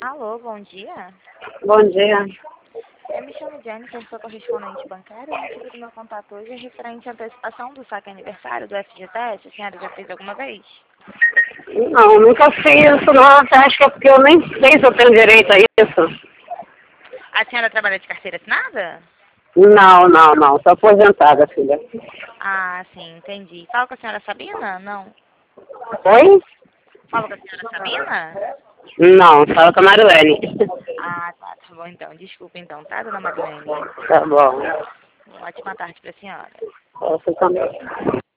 Alô, bom dia. Bom dia. Eu me chamo Jennifer, sou correspondente bancária. O motivo do meu contato hoje é referente à antecipação do saque aniversário do FGTS. A senhora já fez alguma vez? Não, nunca fiz isso não. Você acha que é porque eu nem sei se eu tenho direito a isso? A senhora trabalha de carteira assinada? Não. Sou aposentada, filha. Ah, sim, entendi. Fala com a senhora Sabina? Não. Oi? Fala com a senhora Sabina? Não, fala com a Marilene. Ah, tá bom então. Desculpa então, tá, dona Marilene? Tá bom. Uma ótima tarde pra senhora. Você também.